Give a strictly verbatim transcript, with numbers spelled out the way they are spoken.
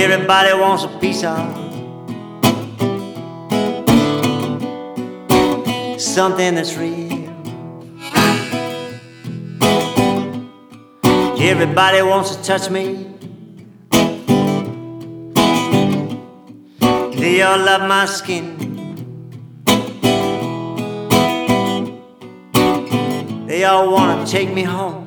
everybody wants a piece of something that's real. Everybody wants to touch me. They all love my skin. They all want to take me home.